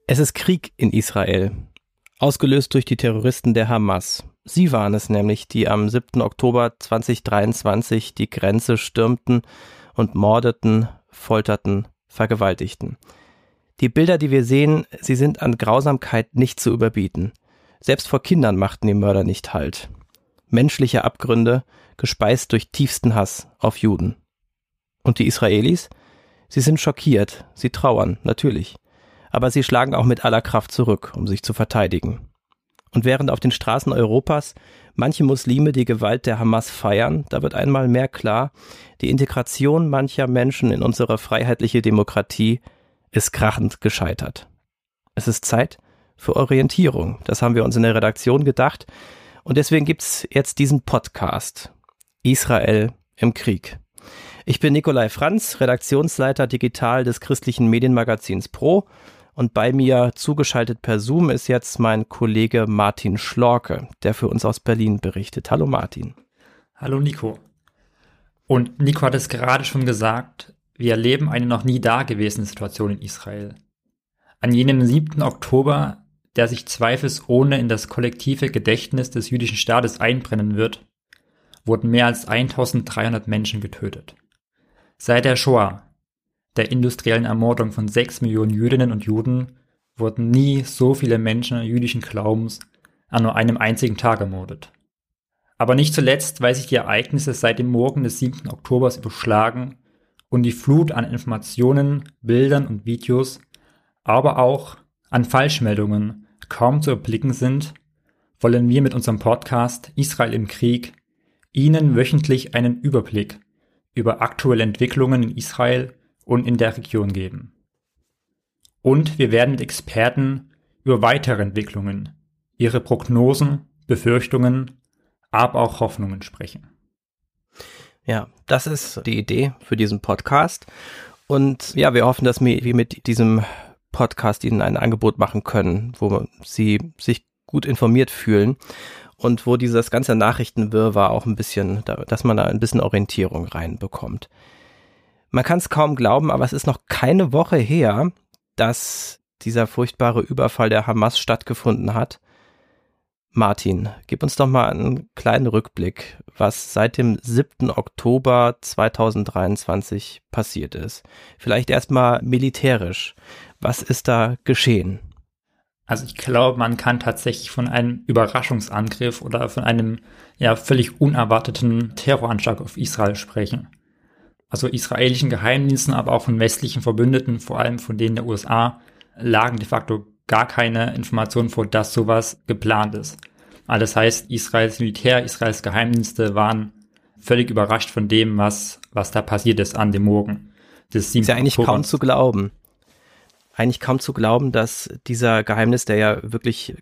Es ist Krieg in Israel, ausgelöst durch die Terroristen der Hamas. Sie waren es nämlich, die am 7. Oktober 2023 die Grenze stürmten und mordeten, folterten, vergewaltigten. Die Bilder, die wir sehen, sie sind an Grausamkeit nicht zu überbieten. Selbst vor Kindern machten die Mörder nicht Halt. Menschliche Abgründe, gespeist durch tiefsten Hass auf Juden. Und die Israelis? Sie sind schockiert, sie trauern, natürlich. Aber sie schlagen auch mit aller Kraft zurück, um sich zu verteidigen. Und während auf den Straßen Europas manche Muslime die Gewalt der Hamas feiern, da wird einmal mehr klar, die Integration mancher Menschen in unsere freiheitliche Demokratie ist krachend gescheitert. Es ist Zeit für Orientierung, das haben wir uns in der Redaktion gedacht. Und deswegen gibt's jetzt diesen Podcast, Israel im Krieg. Ich bin Nikolai Franz, Redaktionsleiter Digital des christlichen Medienmagazins Pro. Und bei mir zugeschaltet per Zoom ist jetzt mein Kollege Martin Schlorke, der für uns aus Berlin berichtet. Hallo Martin. Hallo Nico. Und Nico hat es gerade schon gesagt, wir erleben eine noch nie dagewesene Situation in Israel. An jenem 7. Oktober, der sich zweifelsohne in das kollektive Gedächtnis des jüdischen Staates einbrennen wird, wurden mehr als 1300 Menschen getötet. Seit der Shoah, der industriellen Ermordung von 6 Millionen Jüdinnen und Juden, wurden nie so viele Menschen jüdischen Glaubens an nur einem einzigen Tag ermordet. Aber nicht zuletzt, weil sich die Ereignisse seit dem Morgen des 7. Oktobers überschlagen und die Flut an Informationen, Bildern und Videos, aber auch an Falschmeldungen kaum zu erblicken sind, wollen wir mit unserem Podcast Israel im Krieg Ihnen wöchentlich einen Überblick über aktuelle Entwicklungen in Israel und in der Region geben. Und wir werden mit Experten über weitere Entwicklungen, ihre Prognosen, Befürchtungen, aber auch Hoffnungen sprechen. Ja, das ist die Idee für diesen Podcast. Und ja, wir hoffen, dass wir mit diesem Podcast Ihnen ein Angebot machen können, wo Sie sich gut informiert fühlen und wo dieses ganze Nachrichtenwirrwarr auch ein bisschen, dass man da ein bisschen Orientierung reinbekommt. Man kann es kaum glauben, aber es ist noch keine Woche her, dass dieser furchtbare Überfall der Hamas stattgefunden hat. Martin, gib uns doch mal einen kleinen Rückblick, was seit dem 7. Oktober 2023 passiert ist. Vielleicht erstmal militärisch. Was ist da geschehen? Also ich glaube, man kann tatsächlich von einem Überraschungsangriff oder von einem völlig unerwarteten Terroranschlag auf Israel sprechen. Also israelischen Geheimdiensten, aber auch von westlichen Verbündeten, vor allem von denen der USA, lagen de facto gar keine Informationen vor, dass sowas geplant ist. Also das heißt, Israels Militär, Israels Geheimdienste waren völlig überrascht von dem, was da passiert ist an dem Morgen des 7. Ist ja eigentlich kaum zu glauben. Eigentlich kaum zu glauben, dass dieser Geheimdienst, der ja wirklich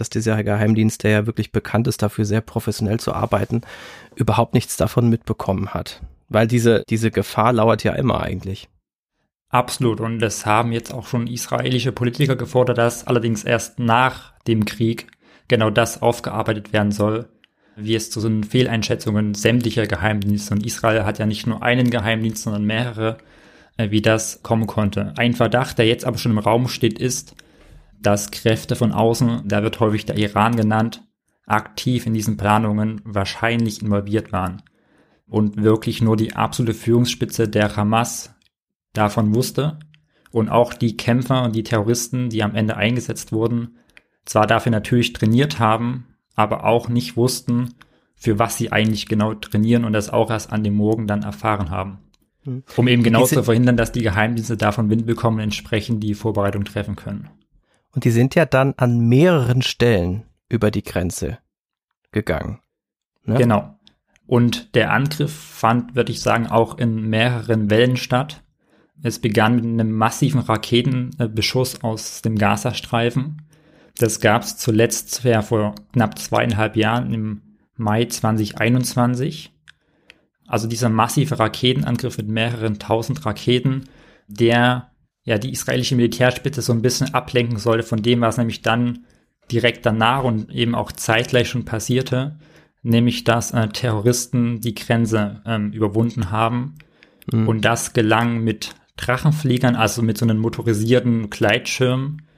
bekannt ist, dafür sehr professionell zu arbeiten, überhaupt nichts davon mitbekommen hat. Weil diese Gefahr lauert ja immer eigentlich. Absolut. Und das haben jetzt auch schon israelische Politiker gefordert, dass allerdings erst nach dem Krieg genau das aufgearbeitet werden soll, wie es zu so einen Fehleinschätzungen sämtlicher Geheimdienste. Und Israel hat ja nicht nur einen Geheimdienst, sondern mehrere, wie das kommen konnte. Ein Verdacht, der jetzt aber schon im Raum steht, ist, dass Kräfte von außen, da wird häufig der Iran genannt, aktiv in diesen Planungen wahrscheinlich involviert waren. Und wirklich nur die absolute Führungsspitze der Hamas davon wusste und auch die Kämpfer und die Terroristen, die am Ende eingesetzt wurden, zwar dafür natürlich trainiert haben, aber auch nicht wussten, für was sie eigentlich genau trainieren und das auch erst an dem Morgen dann erfahren haben. Um eben genau zu verhindern, dass die Geheimdienste davon Wind bekommen und entsprechend die Vorbereitung treffen können. Und die sind ja dann an mehreren Stellen über die Grenze gegangen. Ne? Genau. Und der Angriff fand, würde ich sagen, auch in mehreren Wellen statt. Es begann mit einem massiven Raketenbeschuss aus dem Gazastreifen. Das gab es zuletzt vor knapp 2,5 Jahren im Mai 2021. Also dieser massive Raketenangriff mit mehreren tausend Raketen, der ja die israelische Militärspitze so ein bisschen ablenken sollte von dem, was nämlich dann direkt danach und eben auch zeitgleich schon passierte, nämlich dass Terroristen die Grenze überwunden haben. Und das gelang mit Drachenfliegern, also mit so einem motorisierten Gleitschirm,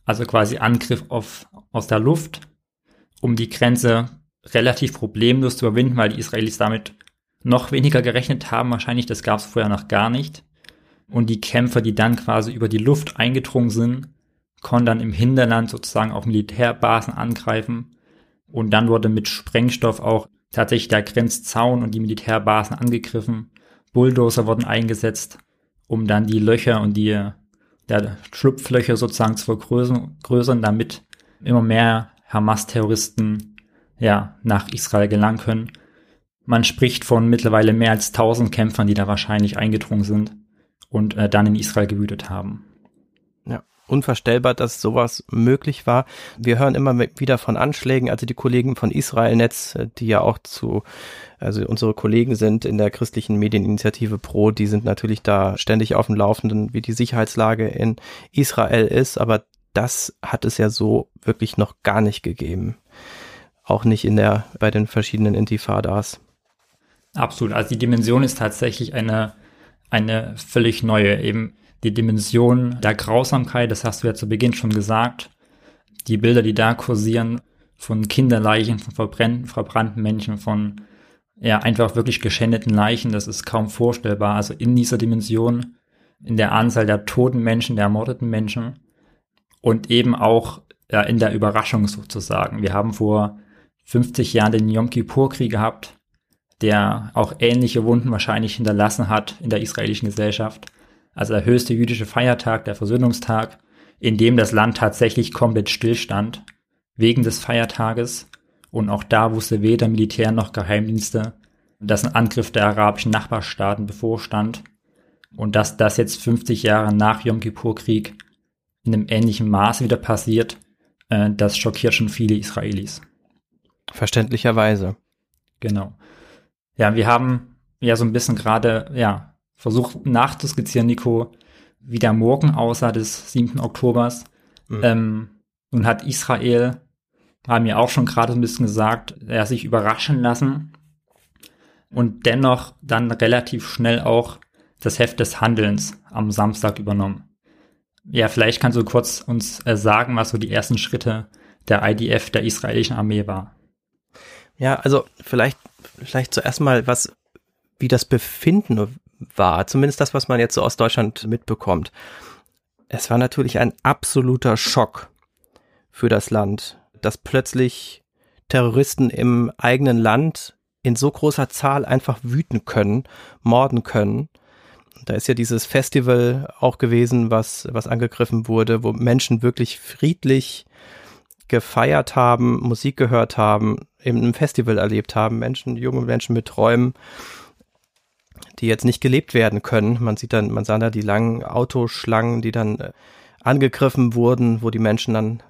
also quasi Angriff aus der Luft, um die Grenze relativ problemlos zu überwinden, weil die Israelis damit noch weniger gerechnet haben. Wahrscheinlich, das gab es vorher noch gar nicht. Und die Kämpfer, die dann quasi über die Luft eingedrungen sind, konnten dann im Hinterland sozusagen auch Militärbasen angreifen. Und dann wurde mit Sprengstoff auch tatsächlich der Grenzzaun und die Militärbasen angegriffen. Bulldozer wurden eingesetzt, um dann die Löcher und die Schlupflöcher sozusagen zu vergrößern, damit immer mehr Hamas-Terroristen nach Israel gelangen können. Man spricht von mittlerweile mehr als 1000 Kämpfern, die da wahrscheinlich eingedrungen sind und dann in Israel gewütet haben. Ja, unvorstellbar, dass sowas möglich war. Wir hören immer wieder von Anschlägen, also die Kollegen von Israel-Netz, die ja auch also unsere Kollegen sind in der christlichen Medieninitiative Pro, die sind natürlich da ständig auf dem Laufenden, wie die Sicherheitslage in Israel ist, aber das hat es ja so wirklich noch gar nicht gegeben. Auch nicht bei den verschiedenen Intifadas. Absolut, also die Dimension ist tatsächlich eine völlig neue, eben die Dimension der Grausamkeit, das hast du ja zu Beginn schon gesagt. Die Bilder, die da kursieren von Kinderleichen, von verbrannten Menschen, von einfach wirklich geschändeten Leichen, das ist kaum vorstellbar. Also in dieser Dimension, in der Anzahl der toten Menschen, der ermordeten Menschen und eben auch in der Überraschung sozusagen. Wir haben vor 50 Jahren den Yom Kippur-Krieg gehabt, der auch ähnliche Wunden wahrscheinlich hinterlassen hat in der israelischen Gesellschaft. Also der höchste jüdische Feiertag, der Versöhnungstag, in dem das Land tatsächlich komplett stillstand, wegen des Feiertages. Und auch da wusste weder Militär noch Geheimdienste, dass ein Angriff der arabischen Nachbarstaaten bevorstand. Und dass das jetzt 50 Jahre nach Yom Kippur-Krieg in einem ähnlichen Maße wieder passiert, das schockiert schon viele Israelis. Verständlicherweise. Genau. Ja, wir haben ja so ein bisschen gerade, versucht nachzuskizzieren, Nico, wie der Morgen aussah des 7. Oktobers. Nun hat Israel, haben wir auch schon gerade so ein bisschen gesagt, sich überraschen lassen und dennoch dann relativ schnell auch das Heft des Handelns am Samstag übernommen. Ja, vielleicht kannst du kurz uns sagen, was so die ersten Schritte der IDF, der israelischen Armee war. Ja, also vielleicht zuerst mal, wie das Befinden war, zumindest das, was man jetzt so aus Deutschland mitbekommt. Es war natürlich ein absoluter Schock für das Land, dass plötzlich Terroristen im eigenen Land in so großer Zahl einfach wüten können, morden können. Da ist ja dieses Festival auch gewesen, was angegriffen wurde, wo Menschen wirklich friedlich gefeiert haben, Musik gehört haben, eben ein Festival erlebt haben, junge Menschen mit Träumen, die jetzt nicht gelebt werden können. Man sah da die langen Autoschlangen, die dann angegriffen wurden, wo die Menschen dann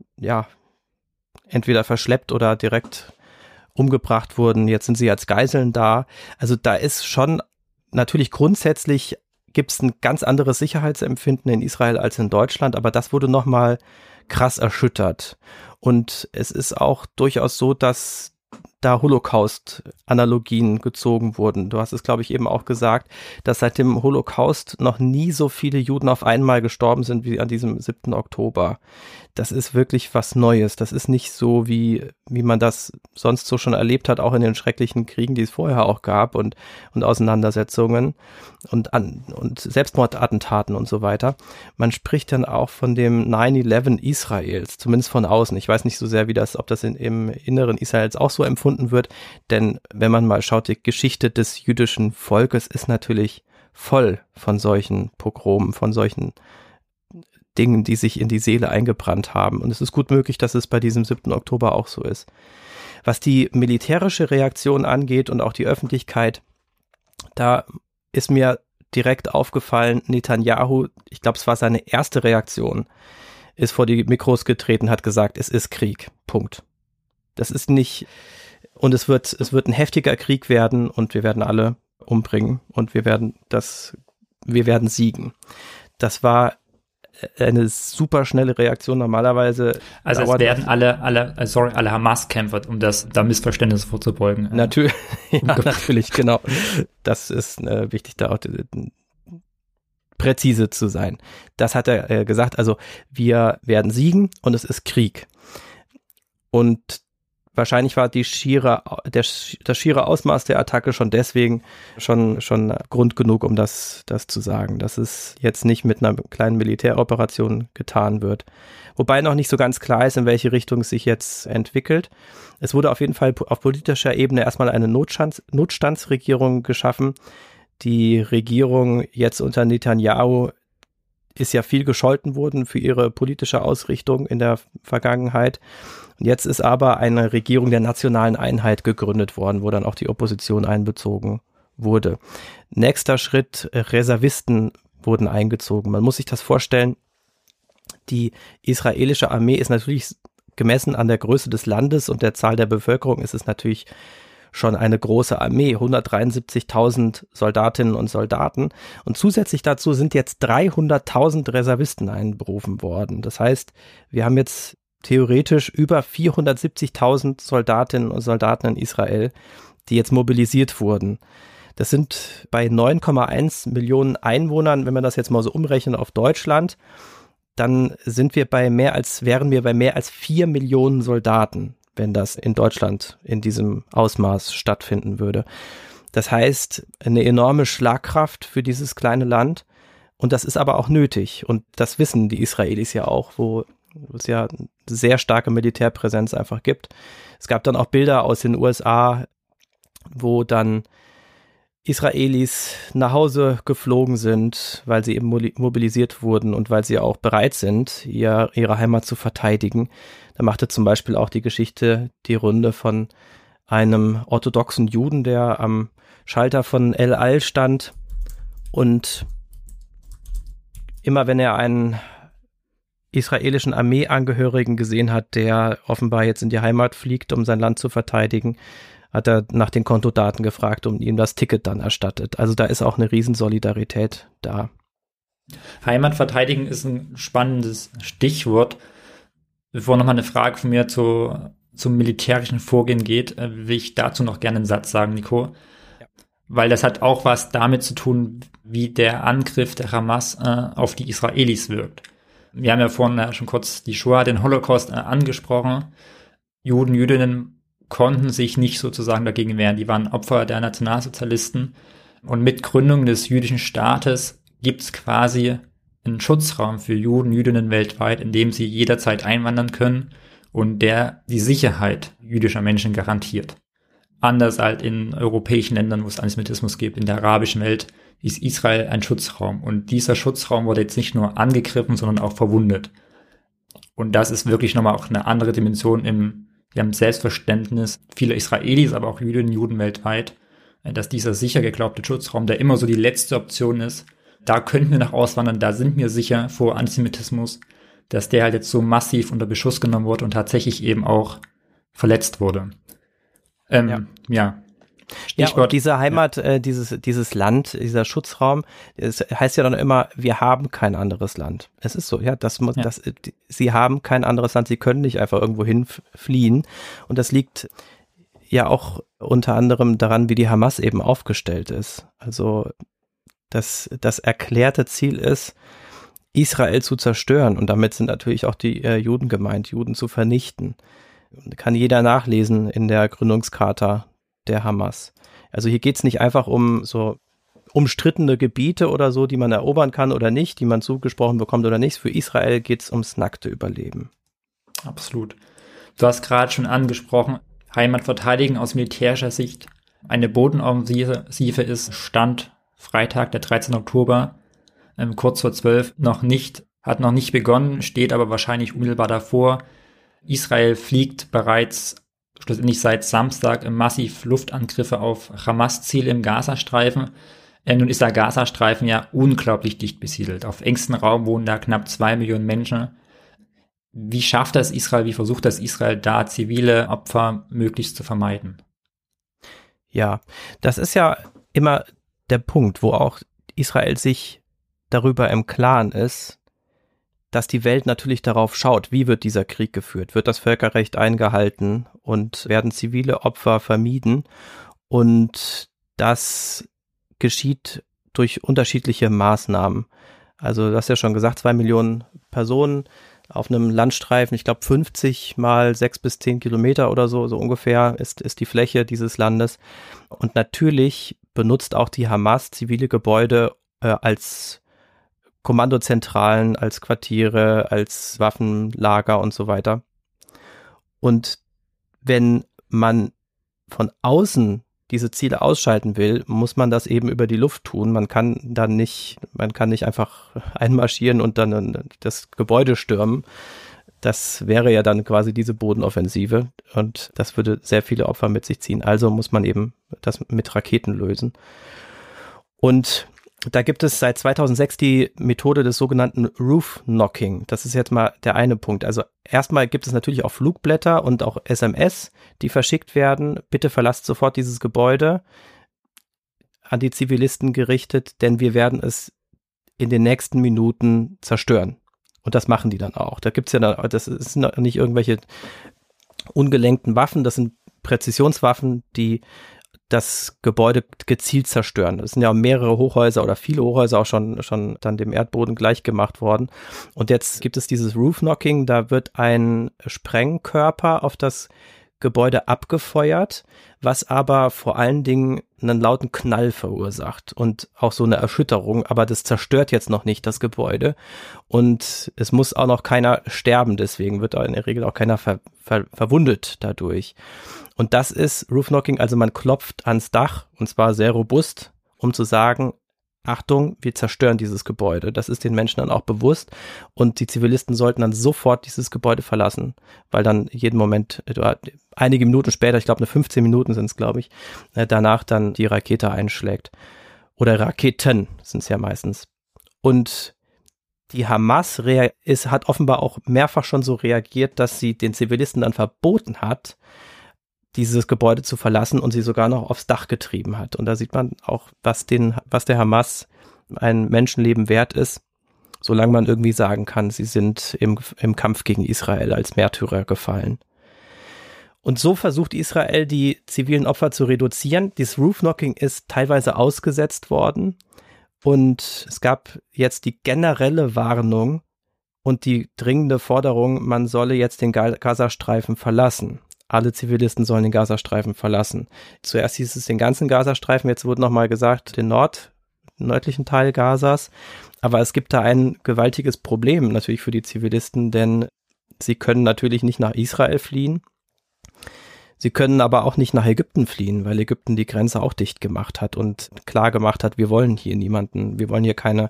entweder verschleppt oder direkt umgebracht wurden. Jetzt sind sie als Geiseln da. Also da ist schon natürlich grundsätzlich gibt es ein ganz anderes Sicherheitsempfinden in Israel als in Deutschland, aber das wurde nochmal krass erschüttert. Und es ist auch durchaus so, dass da Holocaust-Analogien gezogen wurden. Du hast es, glaube ich, eben auch gesagt, dass seit dem Holocaust noch nie so viele Juden auf einmal gestorben sind wie an diesem 7. Oktober. Das ist wirklich was Neues. Das ist nicht so, wie man das sonst so schon erlebt hat, auch in den schrecklichen Kriegen, die es vorher auch gab und Auseinandersetzungen und Selbstmordattentaten und so weiter. Man spricht dann auch von dem 9/11 Israels, zumindest von außen. Ich weiß nicht so sehr, ob das im Inneren Israels auch so empfunden wird, denn wenn man mal schaut, die Geschichte des jüdischen Volkes ist natürlich voll von solchen Pogromen, von solchen Dingen, die sich in die Seele eingebrannt haben. Und es ist gut möglich, dass es bei diesem 7. Oktober auch so ist. Was die militärische Reaktion angeht und auch die Öffentlichkeit, da ist mir direkt aufgefallen, Netanyahu, ich glaube, es war seine erste Reaktion, ist vor die Mikros getreten, hat gesagt, es ist Krieg. Punkt. Das ist nicht, und es wird ein heftiger Krieg werden und wir werden alle umbringen und wir werden siegen. Das war eine super schnelle Reaktion normalerweise. Also es werden alle Hamas-Kämpfer, um da Missverständnisse vorzubeugen. Natürlich, ja, natürlich, genau. Das ist wichtig, da auch präzise zu sein. Das hat er gesagt, also wir werden siegen und es ist Krieg. Und wahrscheinlich war das schiere Ausmaß der Attacke schon deswegen schon Grund genug, um das zu sagen, dass es jetzt nicht mit einer kleinen Militäroperation getan wird. Wobei noch nicht so ganz klar ist, in welche Richtung es sich jetzt entwickelt. Es wurde auf jeden Fall auf politischer Ebene erstmal eine Notstandsregierung geschaffen. Die Regierung jetzt unter Netanyahu ist ja viel gescholten worden für ihre politische Ausrichtung in der Vergangenheit. Und jetzt ist aber eine Regierung der nationalen Einheit gegründet worden, wo dann auch die Opposition einbezogen wurde. Nächster Schritt, Reservisten wurden eingezogen. Man muss sich das vorstellen, die israelische Armee ist natürlich gemessen an der Größe des Landes und der Zahl der Bevölkerung ist es natürlich schon eine große Armee, 173.000 Soldatinnen und Soldaten. Und zusätzlich dazu sind jetzt 300.000 Reservisten einberufen worden. Das heißt, wir haben jetzt theoretisch über 470.000 Soldatinnen und Soldaten in Israel, die jetzt mobilisiert wurden. Das sind bei 9,1 Millionen Einwohnern, wenn wir das jetzt mal so umrechnen auf Deutschland, dann wären wir bei mehr als 4 Millionen Soldaten, wenn das in Deutschland in diesem Ausmaß stattfinden würde. Das heißt, eine enorme Schlagkraft für dieses kleine Land und das ist aber auch nötig und das wissen die Israelis ja auch, wo es ja eine sehr starke Militärpräsenz einfach gibt. Es gab dann auch Bilder aus den USA, wo dann Israelis nach Hause geflogen sind, weil sie eben mobilisiert wurden und weil sie auch bereit sind, ihre Heimat zu verteidigen. Da machte zum Beispiel auch die Geschichte die Runde von einem orthodoxen Juden, der am Schalter von El Al stand und immer wenn er einen israelischen Armeeangehörigen gesehen hat, der offenbar jetzt in die Heimat fliegt, um sein Land zu verteidigen, hat er nach den Kontodaten gefragt und ihm das Ticket dann erstattet. Also da ist auch eine Riesensolidarität da. Heimat verteidigen ist ein spannendes Stichwort. Bevor nochmal eine Frage von mir zum militärischen Vorgehen geht, will ich dazu noch gerne einen Satz sagen, Nico. Ja. Weil das hat auch was damit zu tun, wie der Angriff der Hamas auf die Israelis wirkt. Wir haben ja vorhin schon kurz die Shoah, den Holocaust angesprochen. Juden, Jüdinnen konnten sich nicht sozusagen dagegen wehren. Die waren Opfer der Nationalsozialisten. Und mit Gründung des jüdischen Staates gibt es quasi einen Schutzraum für Juden, Jüdinnen weltweit, in dem sie jederzeit einwandern können und der die Sicherheit jüdischer Menschen garantiert. Anders als in europäischen Ländern, wo es Antisemitismus gibt, in der arabischen Welt, ist Israel ein Schutzraum. Und dieser Schutzraum wurde jetzt nicht nur angegriffen, sondern auch verwundet. Und das ist wirklich nochmal auch eine andere Dimension im Selbstverständnis vieler Israelis, aber auch Jüdinnen und Juden weltweit, dass dieser sicher geglaubte Schutzraum, der immer so die letzte Option ist, da könnten wir nach auswandern, da sind wir sicher vor Antisemitismus, dass der halt jetzt so massiv unter Beschuss genommen wurde und tatsächlich eben auch verletzt wurde. Ja. Stichwort. Ja, und diese Heimat, dieses Land, dieser Schutzraum, es heißt ja dann immer, wir haben kein anderes Land. Es ist so, ja, sie haben kein anderes Land, sie können nicht einfach irgendwo hinfliehen. Und das liegt ja auch unter anderem daran, wie die Hamas eben aufgestellt ist. Also das erklärte Ziel ist, Israel zu zerstören. Und damit sind natürlich auch die Juden gemeint, Juden zu vernichten. Kann jeder nachlesen in der Gründungscharta der Hamas. Also hier geht es nicht einfach um so umstrittene Gebiete oder so, die man erobern kann oder nicht, die man zugesprochen bekommt oder nicht. Für Israel geht es ums nackte Überleben. Absolut. Du hast gerade schon angesprochen, Heimat verteidigen aus militärischer Sicht. Eine Bodenoffensive ist Stand Freitag, der 13. Oktober, kurz vor 12, hat noch nicht begonnen, steht aber wahrscheinlich unmittelbar davor. Israel fliegt bereits schlussendlich seit Samstag massiv Luftangriffe auf Hamas-Ziele im Gazastreifen. Nun ist der Gazastreifen ja unglaublich dicht besiedelt. Auf engstem Raum wohnen da knapp 2 Millionen Menschen. Wie schafft das Israel, wie versucht das Israel da, zivile Opfer möglichst zu vermeiden? Ja, das ist ja immer der Punkt, wo auch Israel sich darüber im Klaren ist, dass die Welt natürlich darauf schaut, wie wird dieser Krieg geführt? Wird das Völkerrecht eingehalten und werden zivile Opfer vermieden? Und das geschieht durch unterschiedliche Maßnahmen. Also du hast ja schon gesagt, 2 Millionen Personen auf einem Landstreifen, ich glaube 50 mal 6 bis 10 Kilometer oder so ungefähr ist die Fläche dieses Landes. Und natürlich benutzt auch die Hamas zivile Gebäude als Kommandozentralen, als Quartiere, als Waffenlager und so weiter. Und wenn man von außen diese Ziele ausschalten will, muss man das eben über die Luft tun. Man kann nicht einfach einmarschieren und dann das Gebäude stürmen. Das wäre ja dann quasi diese Bodenoffensive und das würde sehr viele Opfer mit sich ziehen. Also muss man eben das mit Raketen lösen. Und da gibt es seit 2006 die Methode des sogenannten Roof Knocking. Das ist jetzt mal der eine Punkt. Also erstmal gibt es natürlich auch Flugblätter und auch SMS, die verschickt werden. Bitte verlasst sofort dieses Gebäude, an die Zivilisten gerichtet, denn wir werden es in den nächsten Minuten zerstören. Und das machen die dann auch. Da gibt's ja dann, das sind nicht irgendwelche ungelenkten Waffen, das sind Präzisionswaffen, die das Gebäude gezielt zerstören. Es sind ja mehrere Hochhäuser oder viele Hochhäuser auch schon dann dem Erdboden gleich gemacht worden. Und jetzt gibt es dieses Roof Knocking, da wird ein Sprengkörper auf das Gebäude abgefeuert, was aber vor allen Dingen einen lauten Knall verursacht und auch so eine Erschütterung, aber das zerstört jetzt noch nicht das Gebäude und es muss auch noch keiner sterben, deswegen wird in der Regel auch keiner verwundet dadurch. Und das ist Roof Knocking, also man klopft ans Dach und zwar sehr robust, um zu sagen, Achtung, wir zerstören dieses Gebäude. Das ist den Menschen dann auch bewusst und die Zivilisten sollten dann sofort dieses Gebäude verlassen, weil dann jeden Moment, einige Minuten später, ich glaube 15 Minuten sind es, glaube ich, danach dann die Rakete einschlägt. Oder Raketen sind es ja meistens. Und die Hamas hat offenbar auch mehrfach schon so reagiert, dass sie den Zivilisten dann verboten hat, dieses Gebäude zu verlassen und sie sogar noch aufs Dach getrieben hat. Und da sieht man auch, was der Hamas ein Menschenleben wert ist, solange man irgendwie sagen kann, sie sind im Kampf gegen Israel als Märtyrer gefallen. Und so versucht Israel, die zivilen Opfer zu reduzieren. Dieses Roof Knocking ist teilweise ausgesetzt worden und es gab jetzt die generelle Warnung und die dringende Forderung, man solle jetzt den Gazastreifen verlassen. Alle Zivilisten sollen den Gazastreifen verlassen. Zuerst hieß es den ganzen Gazastreifen, jetzt wurde nochmal gesagt, den nördlichen Teil Gazas. Aber es gibt da ein gewaltiges Problem natürlich für die Zivilisten, denn sie können natürlich nicht nach Israel fliehen. Sie können aber auch nicht nach Ägypten fliehen, weil Ägypten die Grenze auch dicht gemacht hat und klar gemacht hat, wir wollen hier niemanden, wir wollen hier keine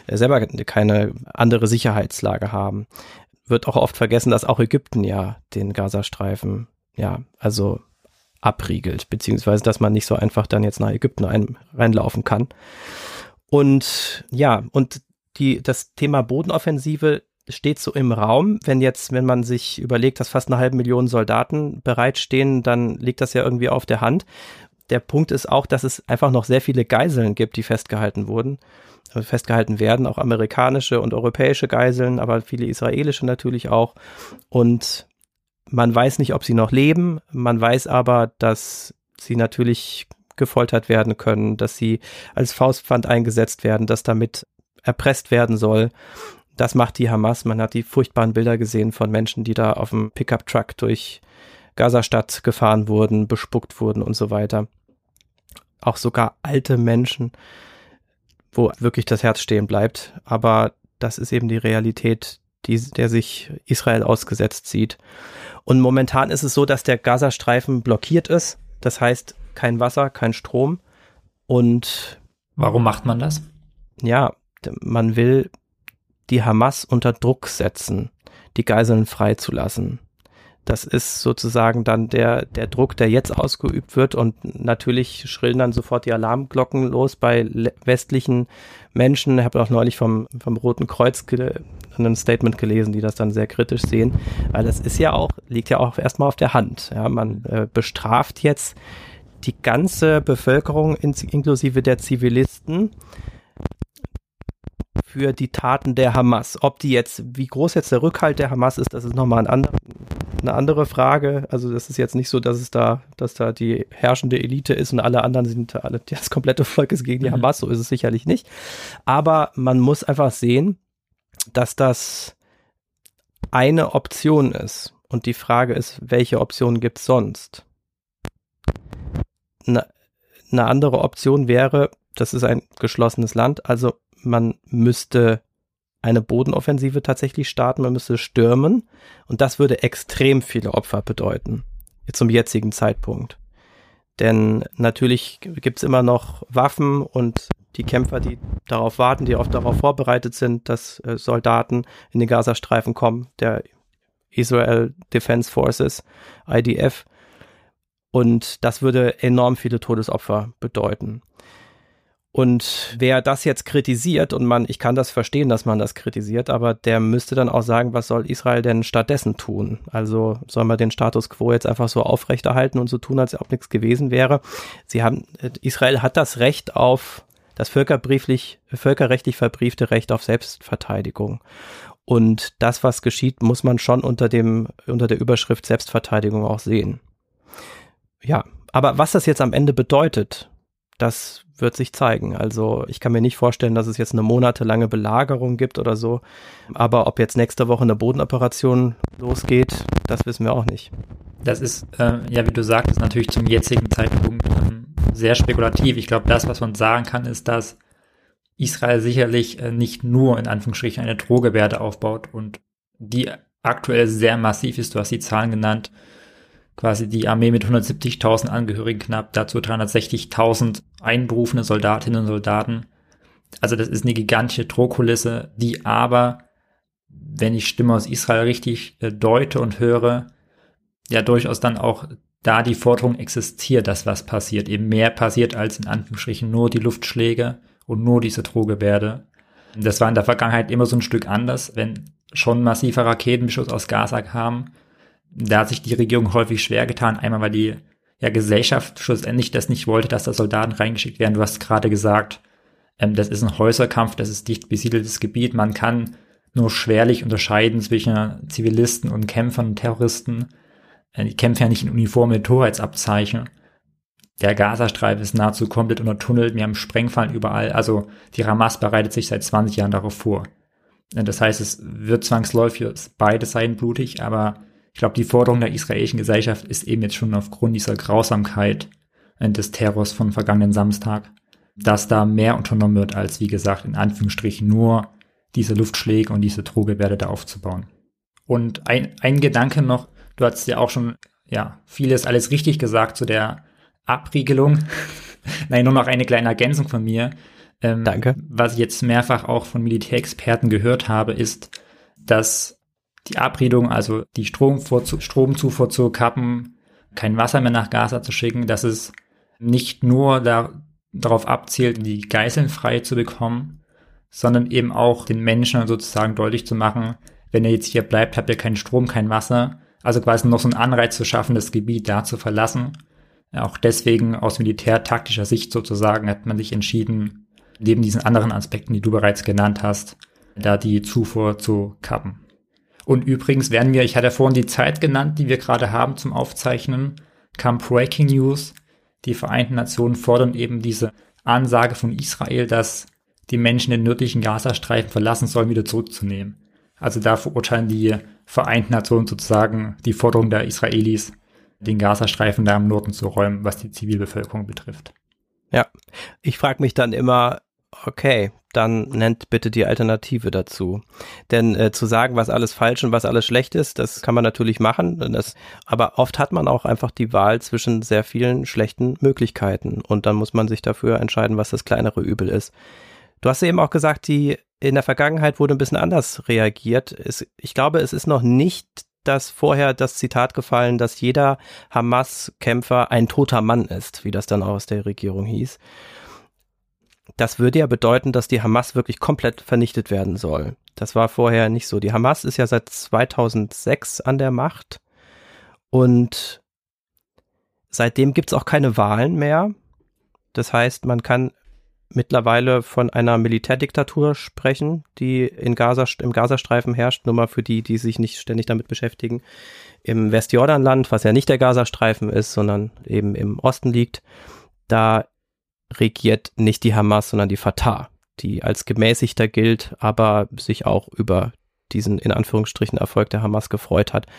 andere Sicherheitslage haben. Wird auch oft vergessen, dass auch Ägypten ja den Gazastreifen also abriegelt, beziehungsweise dass man nicht so einfach dann jetzt nach Ägypten reinlaufen kann. Und das Thema Bodenoffensive steht so im Raum, wenn man sich überlegt, dass fast 500.000 Soldaten bereitstehen, dann liegt das ja irgendwie auf der Hand. Der Punkt ist auch, dass es einfach noch sehr viele Geiseln gibt, die festgehalten werden, auch amerikanische und europäische Geiseln, aber viele israelische natürlich auch. Und man weiß nicht, ob sie noch leben. Man weiß aber, dass sie natürlich gefoltert werden können, dass sie als Faustpfand eingesetzt werden, dass damit erpresst werden soll. Das macht die Hamas. Man hat die furchtbaren Bilder gesehen von Menschen, die da auf dem Pickup-Truck durch Gazastadt gefahren wurden, bespuckt wurden und so weiter. Auch sogar alte Menschen, wo wirklich das Herz stehen bleibt. Aber das ist eben die Realität, der sich Israel ausgesetzt sieht. Und momentan ist es so, dass der Gazastreifen blockiert ist. Das heißt, kein Wasser, kein Strom. Und warum macht man das? Ja, man will die Hamas unter Druck setzen, die Geiseln freizulassen. Das ist sozusagen dann der Druck, der jetzt ausgeübt wird und natürlich schrillen dann sofort die Alarmglocken los bei westlichen Menschen. Ich habe auch neulich vom Roten Kreuz ein Statement gelesen, die das dann sehr kritisch sehen, weil das liegt ja auch erstmal auf der Hand. Ja, man bestraft jetzt die ganze Bevölkerung inklusive der Zivilisten für die Taten der Hamas. Wie groß jetzt der Rückhalt der Hamas ist, das ist nochmal ein anderer eine andere Frage. Also das ist jetzt nicht so, dass da die herrschende Elite ist und alle anderen das komplette Volk ist gegen die Hamas. So ist es sicherlich nicht. Aber man muss einfach sehen, dass das eine Option ist. Und die Frage ist, welche Option gibt es sonst? Eine andere Option wäre, das ist ein geschlossenes Land, also man müsste eine Bodenoffensive tatsächlich starten, man müsste stürmen und das würde extrem viele Opfer bedeuten, zum jetzigen Zeitpunkt. Denn natürlich gibt es immer noch Waffen und die Kämpfer, die darauf warten, die auch darauf vorbereitet sind, dass Soldaten in den Gazastreifen kommen, der Israel Defense Forces, IDF. Und das würde enorm viele Todesopfer bedeuten. Und wer das jetzt kritisiert, und ich kann das verstehen, dass man das kritisiert, aber der müsste dann auch sagen, was soll Israel denn stattdessen tun? Also soll man den Status quo jetzt einfach so aufrechterhalten und so tun, als ob nichts gewesen wäre? Israel hat das Recht auf das völkerrechtlich verbriefte Recht auf Selbstverteidigung. Und das, was geschieht, muss man schon unter der Überschrift Selbstverteidigung auch sehen. Ja, aber was das jetzt am Ende bedeutet, das wird sich zeigen. Also ich kann mir nicht vorstellen, dass es jetzt eine monatelange Belagerung gibt oder so. Aber ob jetzt nächste Woche eine Bodenoperation losgeht, das wissen wir auch nicht. Das ist, wie du sagtest, natürlich zum jetzigen Zeitpunkt sehr spekulativ. Ich glaube, das, was man sagen kann, ist, dass Israel sicherlich nicht nur in Anführungsstrichen eine Drohgebärde aufbaut und die aktuell sehr massiv ist. Du hast die Zahlen genannt. Quasi die Armee mit 170.000 Angehörigen knapp, dazu 360.000 einberufene Soldatinnen und Soldaten. Also das ist eine gigantische Drohkulisse, die aber, wenn ich Stimme aus Israel richtig deute und höre, ja durchaus dann auch da die Forderung existiert, dass was passiert. Eben mehr passiert als in Anführungsstrichen nur die Luftschläge und nur diese Drohgebärde. Das war in der Vergangenheit immer so ein Stück anders, wenn schon massiver Raketenbeschuss aus Gaza kam. Da hat sich die Regierung häufig schwer getan. Einmal, weil die Gesellschaft schlussendlich das nicht wollte, dass da Soldaten reingeschickt werden. Du hast gerade gesagt, das ist ein Häuserkampf, das ist dicht besiedeltes Gebiet. Man kann nur schwerlich unterscheiden zwischen Zivilisten und Kämpfern und Terroristen. Die kämpfen ja nicht in Uniform mit Hoheitsabzeichen. Der Gazastreifen ist nahezu komplett untertunnelt. Wir haben Sprengfallen überall. Also die Hamas bereitet sich seit 20 Jahren darauf vor. Das heißt, es wird zwangsläufig beide Seiten blutig, aber ich glaube, die Forderung der israelischen Gesellschaft ist eben jetzt schon aufgrund dieser Grausamkeit des Terrors von vergangenen Samstag, dass da mehr unternommen wird, als, wie gesagt, in Anführungsstrichen nur diese Luftschläge und diese Drohgebärde da aufzubauen. Und ein Gedanke noch, du hast ja auch schon vieles alles richtig gesagt zu der Abriegelung. Nein, nur noch eine kleine Ergänzung von mir. Danke. Was ich jetzt mehrfach auch von Militärexperten gehört habe, ist, dass die Abriegelung, also die Stromzufuhr zu kappen, kein Wasser mehr nach Gaza zu schicken, dass es nicht nur darauf abzielt, die Geiseln frei zu bekommen, sondern eben auch den Menschen sozusagen deutlich zu machen, wenn ihr jetzt hier bleibt, habt ihr keinen Strom, kein Wasser. Also quasi noch so einen Anreiz zu schaffen, das Gebiet da zu verlassen. Auch deswegen aus militärtaktischer Sicht sozusagen hat man sich entschieden, neben diesen anderen Aspekten, die du bereits genannt hast, da die Zufuhr zu kappen. Und übrigens ich hatte vorhin die Zeit genannt, die wir gerade haben zum Aufzeichnen, kam Breaking News. Die Vereinten Nationen fordern eben diese Ansage von Israel, dass die Menschen den nördlichen Gazastreifen verlassen sollen, wieder zurückzunehmen. Also da verurteilen die Vereinten Nationen sozusagen die Forderung der Israelis, den Gazastreifen da im Norden zu räumen, was die Zivilbevölkerung betrifft. Ja, ich frage mich dann immer, okay, dann nennt bitte die Alternative dazu. Denn zu sagen, was alles falsch und was alles schlecht ist, das kann man natürlich machen. Aber oft hat man auch einfach die Wahl zwischen sehr vielen schlechten Möglichkeiten. Und dann muss man sich dafür entscheiden, was das kleinere Übel ist. Du hast eben auch gesagt, in der Vergangenheit wurde ein bisschen anders reagiert. Ich glaube, es ist noch nicht vorher das Zitat gefallen, dass jeder Hamas-Kämpfer ein toter Mann ist, wie das dann aus der Regierung hieß. Das würde ja bedeuten, dass die Hamas wirklich komplett vernichtet werden soll. Das war vorher nicht so. Die Hamas ist ja seit 2006 an der Macht und seitdem gibt es auch keine Wahlen mehr. Das heißt, man kann mittlerweile von einer Militärdiktatur sprechen, die im Gazastreifen herrscht, nur mal für die sich nicht ständig damit beschäftigen. Im Westjordanland, was ja nicht der Gazastreifen ist, sondern eben im Osten liegt, da regiert nicht die Hamas, sondern die Fatah, die als gemäßigter gilt, aber sich auch über diesen in Anführungsstrichen Erfolg der Hamas gefreut hat.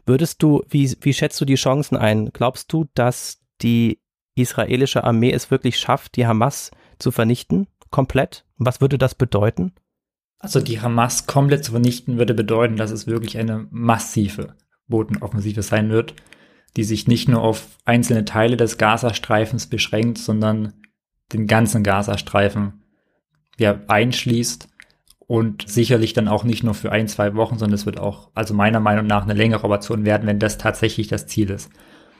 Wie schätzt du die Chancen ein? Glaubst du, dass die israelische Armee es wirklich schafft, die Hamas zu vernichten, komplett? Was würde das bedeuten? Also die Hamas komplett zu vernichten würde bedeuten, dass es wirklich eine massive Bodenoffensive sein wird, die sich nicht nur auf einzelne Teile des Gazastreifens beschränkt, sondern den ganzen Gazastreifen einschließt und sicherlich dann auch nicht nur für 1-2 Wochen, sondern es wird auch, also meiner Meinung nach, eine längere Operation werden, wenn das tatsächlich das Ziel ist.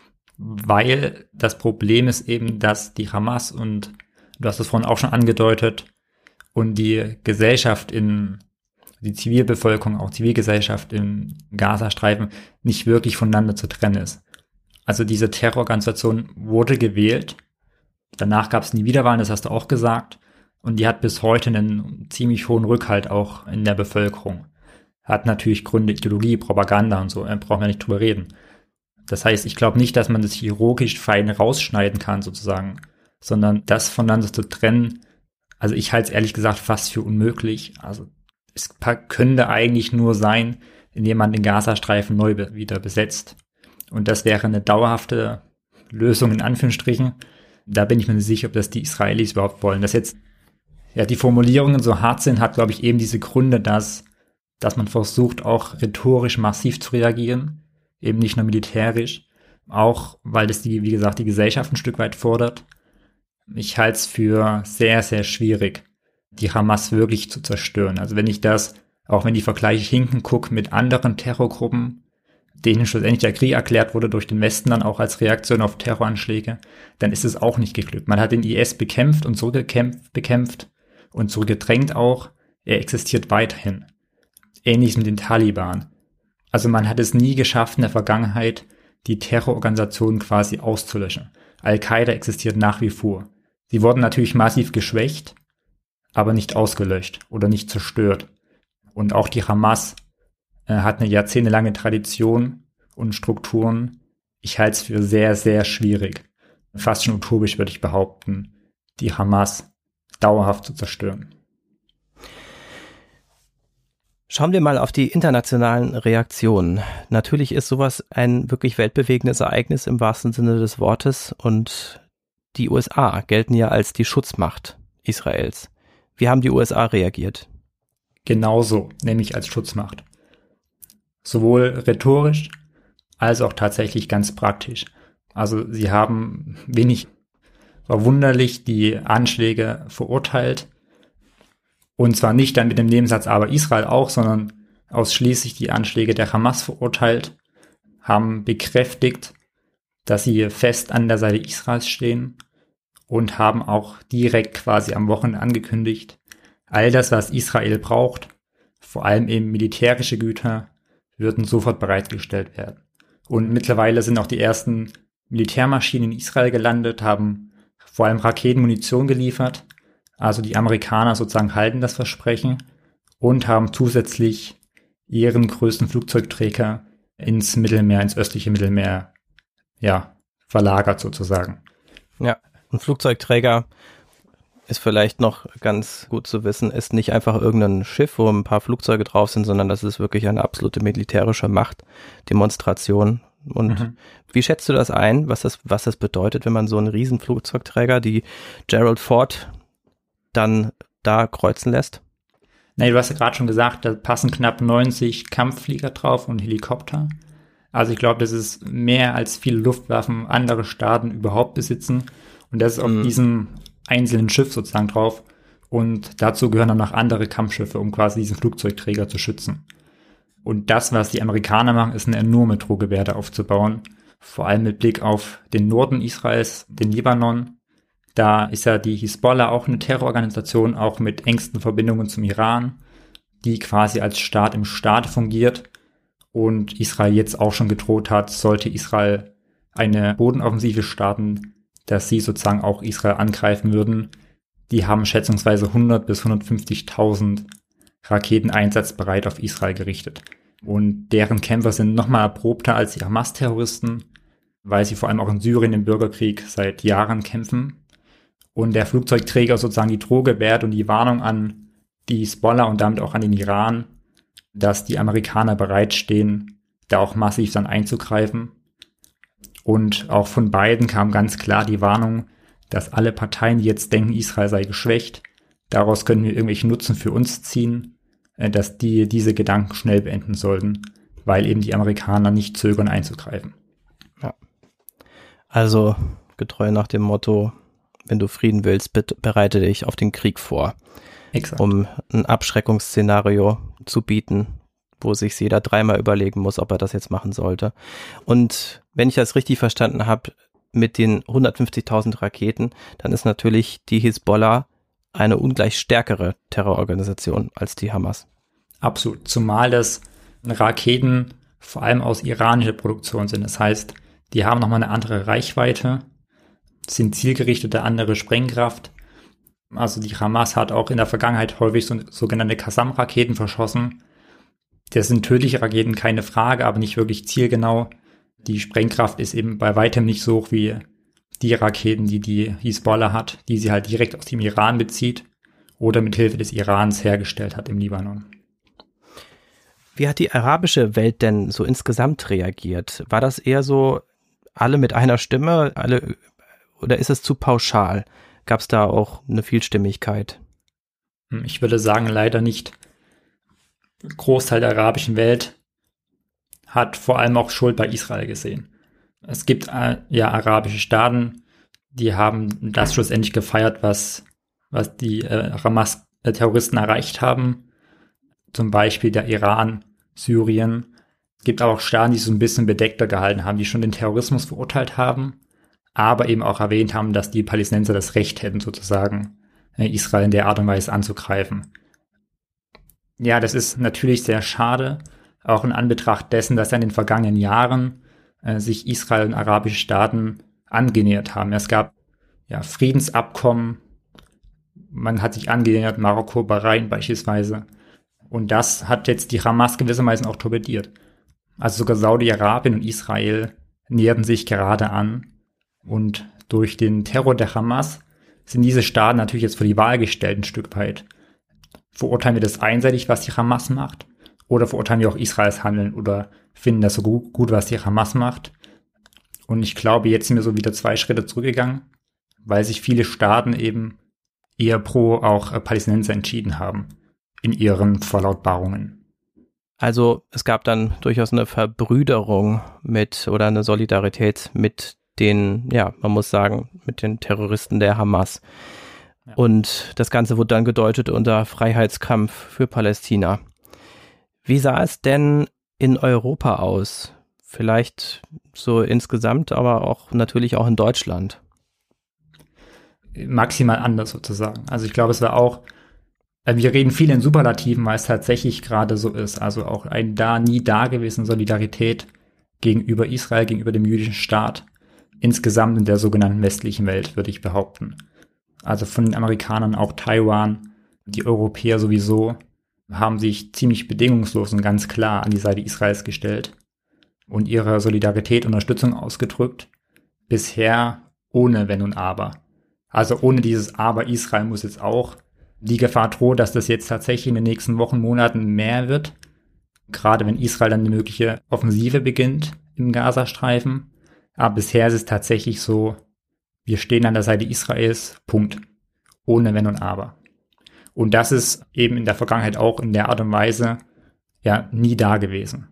Weil das Problem ist eben, dass die Hamas und du hast es vorhin auch schon angedeutet und die Zivilbevölkerung, auch Zivilgesellschaft im Gazastreifen nicht wirklich voneinander zu trennen ist. Also diese Terrororganisation wurde gewählt, danach gab es nie Wiederwahlen, das hast du auch gesagt, und die hat bis heute einen ziemlich hohen Rückhalt auch in der Bevölkerung. Hat natürlich Gründe, Ideologie, Propaganda und so, brauchen wir nicht drüber reden. Das heißt, ich glaube nicht, dass man das chirurgisch fein rausschneiden kann sozusagen, sondern das voneinander zu trennen, also ich halte es ehrlich gesagt fast für unmöglich. Also es könnte eigentlich nur sein, indem man den Gazastreifen neu wieder besetzt. Und das wäre eine dauerhafte Lösung in Anführungsstrichen. Da bin ich mir nicht sicher, ob das die Israelis überhaupt wollen. Dass jetzt die Formulierungen so hart sind, hat, glaube ich, eben diese Gründe, dass man versucht, auch rhetorisch massiv zu reagieren, eben nicht nur militärisch, auch weil das wie gesagt, die Gesellschaft ein Stück weit fordert. Ich halte es für sehr, sehr schwierig, die Hamas wirklich zu zerstören. Also wenn ich das, auch wenn die Vergleiche hinken, gucke mit anderen Terrorgruppen, denen schlussendlich der Krieg erklärt wurde durch den Westen dann auch als Reaktion auf Terroranschläge, dann ist es auch nicht geglückt. Man hat den IS bekämpft und bekämpft und zurückgedrängt auch. Er existiert weiterhin. Ähnlich mit den Taliban. Also man hat es nie geschafft in der Vergangenheit, die Terrororganisation quasi auszulöschen. Al-Qaida existiert nach wie vor. Sie wurden natürlich massiv geschwächt, aber nicht ausgelöscht oder nicht zerstört. Und auch die Hamas hat eine jahrzehntelange Tradition und Strukturen. Ich halte es für sehr, sehr schwierig, fast schon utopisch würde ich behaupten, die Hamas dauerhaft zu zerstören. Schauen wir mal auf die internationalen Reaktionen. Natürlich ist sowas ein wirklich weltbewegendes Ereignis im wahrsten Sinne des Wortes und die USA gelten ja als die Schutzmacht Israels. Wie haben die USA reagiert? Genauso, nämlich als Schutzmacht. Sowohl rhetorisch als auch tatsächlich ganz praktisch. Also sie haben wenig verwunderlich die Anschläge verurteilt. Und zwar nicht dann mit dem Nebensatz, aber Israel auch, sondern ausschließlich die Anschläge der Hamas verurteilt, haben bekräftigt, dass sie fest an der Seite Israels stehen und haben auch direkt quasi am Wochenende angekündigt, all das, was Israel braucht, vor allem eben militärische Güter, würden sofort bereitgestellt werden. Und mittlerweile sind auch die ersten Militärmaschinen in Israel gelandet, haben vor allem Raketenmunition geliefert. Also die Amerikaner sozusagen halten das Versprechen und haben zusätzlich ihren größten Flugzeugträger ins Mittelmeer, ins östliche Mittelmeer, verlagert sozusagen. Ja, ein Flugzeugträger ist vielleicht noch ganz gut zu wissen, ist nicht einfach irgendein Schiff, wo ein paar Flugzeuge drauf sind, sondern das ist wirklich eine absolute militärische Machtdemonstration. Und wie schätzt du das ein, was das bedeutet, wenn man so einen riesen Flugzeugträger, die Gerald Ford, dann da kreuzen lässt? Nee, du hast ja gerade schon gesagt, da passen knapp 90 Kampfflieger drauf und Helikopter. Also ich glaube, das ist mehr als viele Luftwaffen andere Staaten überhaupt besitzen. Und das ist auf diesem einzelnen Schiff sozusagen drauf. Und dazu gehören dann noch andere Kampfschiffe, um quasi diesen Flugzeugträger zu schützen. Und das, was die Amerikaner machen, ist eine enorme Drohgebärde aufzubauen. Vor allem mit Blick auf den Norden Israels, den Libanon. Da ist ja die Hisbollah auch eine Terrororganisation, auch mit engsten Verbindungen zum Iran, die quasi als Staat im Staat fungiert. Und Israel jetzt auch schon gedroht hat, sollte Israel eine Bodenoffensive starten, dass sie sozusagen auch Israel angreifen würden. die haben schätzungsweise 100 bis 150.000 Raketen einsatzbereit auf Israel gerichtet. Und deren Kämpfer sind nochmal erprobter als die Hamas-Terroristen, weil sie vor allem auch in Syrien im Bürgerkrieg seit Jahren kämpfen. Und der Flugzeugträger sozusagen die Drohgebärde und die Warnung an die Hisbollah und damit auch an den Iran, dass die Amerikaner bereitstehen, da auch massiv dann einzugreifen. Und auch von beiden kam ganz klar die Warnung, dass alle Parteien, die jetzt denken, Israel sei geschwächt, daraus können wir irgendwelchen Nutzen für uns ziehen, dass die diese Gedanken schnell beenden sollten, weil eben die Amerikaner nicht zögern einzugreifen. Ja. Also getreu nach dem Motto, wenn du Frieden willst, bereite dich auf den Krieg vor. Exakt. Um ein Abschreckungsszenario zu bieten, wo sich jeder dreimal überlegen muss, ob er das jetzt machen sollte. Und wenn ich das richtig verstanden habe, mit den 150.000 Raketen, dann ist natürlich die Hisbollah eine ungleich stärkere Terrororganisation als die Hamas. Absolut, zumal das Raketen vor allem aus iranischer Produktion sind. Das heißt, die haben nochmal eine andere Reichweite, sind zielgerichtete, andere Sprengkraft. Also die Hamas hat auch in der Vergangenheit häufig sogenannte Qassam-Raketen verschossen. Das sind tödliche Raketen, keine Frage, aber nicht wirklich zielgenau. Die Sprengkraft ist eben bei weitem nicht so hoch wie die Raketen, die die Hisbollah hat, die sie halt direkt aus dem Iran bezieht oder mit Hilfe des Irans hergestellt hat im Libanon. Wie hat die arabische Welt denn so insgesamt reagiert? War das eher so alle mit einer Stimme, oder ist es zu pauschal? Gab es da auch eine Vielstimmigkeit? Ich würde sagen, leider nicht. Ein Großteil der arabischen Welt hat vor allem auch Schuld bei Israel gesehen. Es gibt arabische Staaten, die haben das schlussendlich gefeiert, was die Hamas-Terroristen erreicht haben. Zum Beispiel der Iran, Syrien. Es gibt aber auch Staaten, die so ein bisschen bedeckter gehalten haben, die schon den Terrorismus verurteilt haben, aber eben auch erwähnt haben, dass die Palästinenser das Recht hätten, sozusagen Israel in der Art und Weise anzugreifen. Ja, das ist natürlich sehr schade, auch in Anbetracht dessen, dass in den vergangenen Jahren sich Israel und arabische Staaten angenähert haben. Es gab Friedensabkommen, man hat sich angenähert, Marokko, Bahrain beispielsweise. Und das hat jetzt die Hamas gewissermaßen auch torpediert. Also sogar Saudi-Arabien und Israel näherten sich gerade an. Und durch den Terror der Hamas sind diese Staaten natürlich jetzt vor die Wahl gestellt, ein Stück weit. Verurteilen wir das einseitig, was die Hamas macht? Oder verurteilen wir auch Israels Handeln oder finden das so gut, was die Hamas macht? Und ich glaube, jetzt sind wir so wieder 2 Schritte zurückgegangen, weil sich viele Staaten eben eher pro auch Palästinenser entschieden haben in ihren Verlautbarungen. Also es gab dann durchaus eine Verbrüderung oder eine Solidarität mit den, man muss sagen, mit den Terroristen der Hamas. Ja. Und das Ganze wurde dann gedeutet unter Freiheitskampf für Palästina. Wie sah es denn in Europa aus? Vielleicht so insgesamt, aber auch natürlich auch in Deutschland. Maximal anders sozusagen. Also ich glaube, es war auch, wir reden viel in Superlativen, weil es tatsächlich gerade so ist. Also auch eine nie dagewesene Solidarität gegenüber Israel, gegenüber dem jüdischen Staat. Insgesamt in der sogenannten westlichen Welt, würde ich behaupten. Also von den Amerikanern auch Taiwan, die Europäer sowieso, haben sich ziemlich bedingungslos und ganz klar an die Seite Israels gestellt und ihre Solidarität, Unterstützung ausgedrückt. Bisher ohne Wenn und Aber. Also ohne dieses Aber, Israel muss jetzt auch. Die Gefahr droht, dass das jetzt tatsächlich in den nächsten Wochen, Monaten mehr wird. Gerade wenn Israel dann eine mögliche Offensive beginnt im Gazastreifen. Aber bisher ist es tatsächlich so, wir stehen an der Seite Israels, Punkt. Ohne Wenn und Aber. Und das ist eben in der Vergangenheit auch in der Art und Weise nie da gewesen.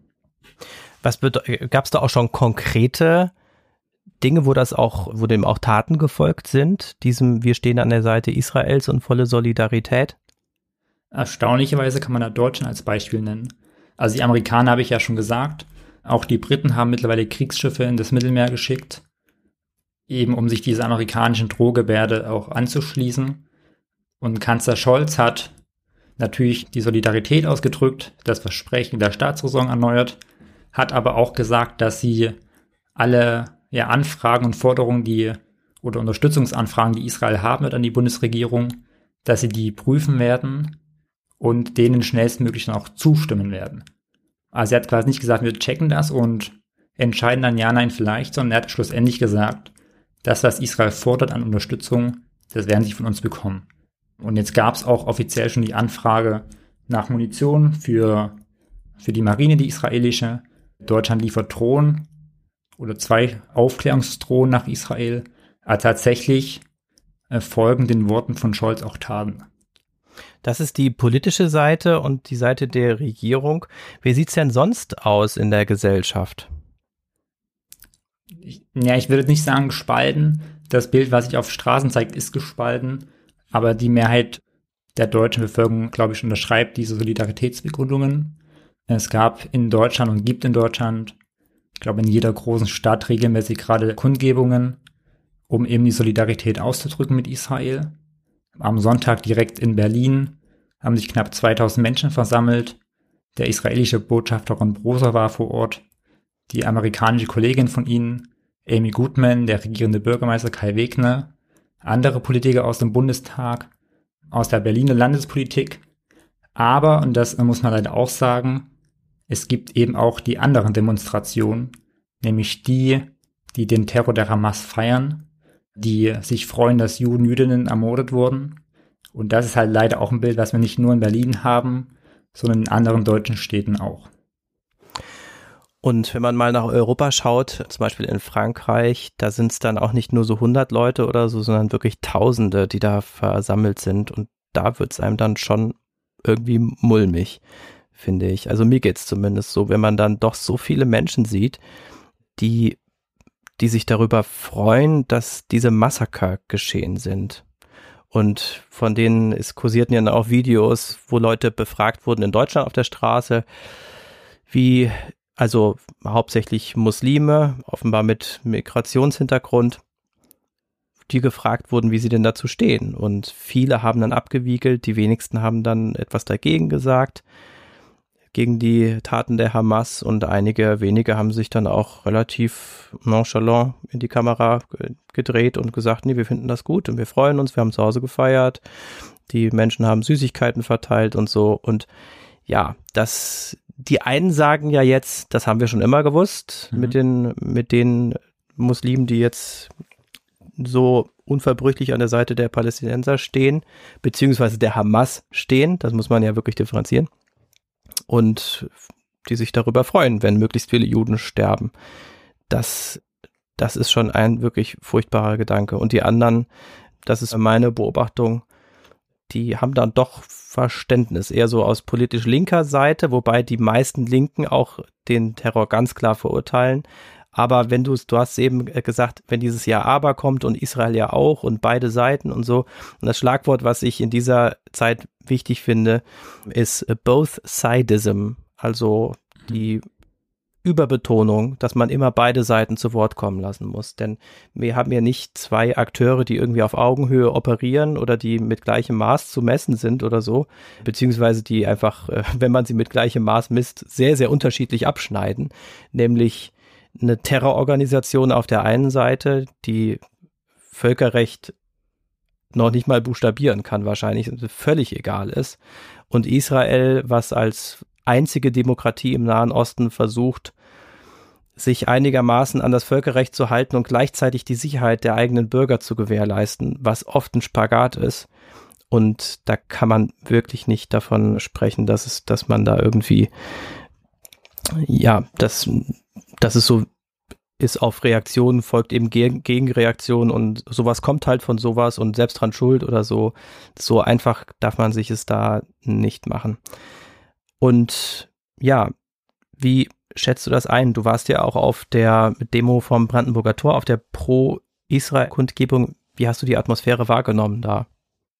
Gab es da auch schon konkrete Dinge, wo dem auch Taten gefolgt sind? Wir stehen an der Seite Israels und volle Solidarität? Erstaunlicherweise kann man da Deutschland als Beispiel nennen. Also die Amerikaner habe ich ja schon gesagt. Auch die Briten haben mittlerweile Kriegsschiffe in das Mittelmeer geschickt, eben um sich dieser amerikanischen Drohgebärde auch anzuschließen. Und Kanzler Scholz hat natürlich die Solidarität ausgedrückt, das Versprechen der Staatsräson erneuert, hat aber auch gesagt, dass sie alle Anfragen und Forderungen, oder Unterstützungsanfragen, die Israel haben wird an die Bundesregierung, dass sie die prüfen werden und denen schnellstmöglich dann auch zustimmen werden. Also er hat quasi nicht gesagt, wir checken das und entscheiden dann ja, nein, vielleicht, sondern er hat schlussendlich gesagt, das, was Israel fordert an Unterstützung, das werden sie von uns bekommen. Und jetzt gab es auch offiziell schon die Anfrage nach Munition für die Marine, die israelische. Deutschland liefert Drohnen oder 2 Aufklärungsdrohnen nach Israel. Aber tatsächlich folgen den Worten von Scholz auch Taten. Das ist die politische Seite und die Seite der Regierung. Wie sieht's denn sonst aus in der Gesellschaft? Ich würde nicht sagen gespalten. Das Bild, was sich auf Straßen zeigt, ist gespalten. Aber die Mehrheit der deutschen Bevölkerung, glaube ich, unterschreibt diese Solidaritätsbegründungen. Es gab in Deutschland und gibt in Deutschland, ich glaube, in jeder großen Stadt regelmäßig gerade Kundgebungen, um eben die Solidarität auszudrücken mit Israel. Am Sonntag direkt in Berlin haben sich knapp 2000 Menschen versammelt. Der israelische Botschafter Ron Broser war vor Ort. Die amerikanische Kollegin von ihnen, Amy Goodman, der regierende Bürgermeister Kai Wegner, andere Politiker aus dem Bundestag, aus der Berliner Landespolitik. Aber, und das muss man leider auch sagen, es gibt eben auch die anderen Demonstrationen, nämlich die den Terror der Hamas feiern, die sich freuen, dass Juden, Jüdinnen ermordet wurden. Und das ist halt leider auch ein Bild, was wir nicht nur in Berlin haben, sondern in anderen deutschen Städten auch. Und wenn man mal nach Europa schaut, zum Beispiel in Frankreich, da sind es dann auch nicht nur so 100 Leute oder so, sondern wirklich Tausende, die da versammelt sind. Und da wird es einem dann schon irgendwie mulmig, finde ich. Also mir geht's zumindest so, wenn man dann doch so viele Menschen sieht, die sich darüber freuen, dass diese Massaker geschehen sind. Und von denen kursierten ja auch Videos, wo Leute befragt wurden in Deutschland auf der Straße, also hauptsächlich Muslime, offenbar mit Migrationshintergrund, die gefragt wurden, wie sie denn dazu stehen. Und viele haben dann abgewiegelt, die wenigsten haben dann etwas dagegen gesagt, gegen die Taten der Hamas, und einige wenige haben sich dann auch relativ nonchalant in die Kamera gedreht und gesagt, nee, wir finden das gut und wir freuen uns, wir haben zu Hause gefeiert, die Menschen haben Süßigkeiten verteilt und so. Und ja, die einen sagen ja jetzt, das haben wir schon immer gewusst, mit den Muslimen, die jetzt so unverbrüchlich an der Seite der Palästinenser stehen, beziehungsweise der Hamas stehen, das muss man ja wirklich differenzieren, und die sich darüber freuen, wenn möglichst viele Juden sterben. Das ist schon ein wirklich furchtbarer Gedanke. Und die anderen, das ist meine Beobachtung, die haben dann doch Verständnis, eher so aus politisch linker Seite, wobei die meisten Linken auch den Terror ganz klar verurteilen. Aber wenn du hast eben gesagt, wenn dieses Jahr aber kommt und Israel ja auch und beide Seiten und so, und das Schlagwort, was ich in dieser Zeit wichtig finde, ist Both-Sidism, also die Überbetonung, dass man immer beide Seiten zu Wort kommen lassen muss. Denn wir haben ja nicht 2 Akteure, die irgendwie auf Augenhöhe operieren oder die mit gleichem Maß zu messen sind oder so, beziehungsweise die einfach, wenn man sie mit gleichem Maß misst, sehr, sehr unterschiedlich abschneiden. Nämlich eine Terrororganisation auf der einen Seite, die Völkerrecht noch nicht mal buchstabieren kann wahrscheinlich, völlig egal ist. Und Israel, was als einzige Demokratie im Nahen Osten versucht, sich einigermaßen an das Völkerrecht zu halten und gleichzeitig die Sicherheit der eigenen Bürger zu gewährleisten, was oft ein Spagat ist. Und da kann man wirklich nicht davon sprechen, dass man da irgendwie, ja, dass es so ist, auf Reaktionen folgt eben Gegenreaktion und sowas kommt halt von sowas und selbst dran schuld oder so. So einfach darf man sich es da nicht machen. Und ja, wie schätzt du das ein? Du warst ja auch auf der Demo vom Brandenburger Tor, auf der Pro-Israel-Kundgebung. Wie hast du die Atmosphäre wahrgenommen da?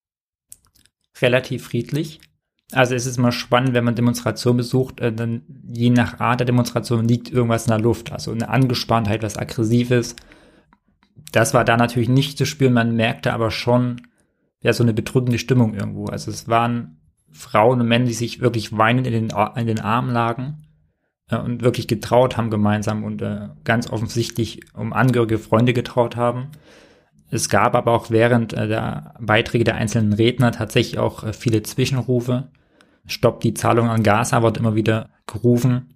Relativ friedlich. Also es ist immer spannend, wenn man Demonstrationen besucht, dann je nach Art der Demonstration liegt irgendwas in der Luft. Also eine Angespanntheit, was Aggressives. Das war da natürlich nicht zu spüren. Man merkte aber schon, ja, so eine bedrückende Stimmung irgendwo. Also es waren Frauen und Männer, die sich wirklich weinend in den Armen lagen und wirklich getraut haben gemeinsam und ganz offensichtlich um Angehörige, Freunde getraut haben. Es gab aber auch während der Beiträge der einzelnen Redner tatsächlich auch viele Zwischenrufe. Stoppt die Zahlung an Gaza, wird immer wieder gerufen.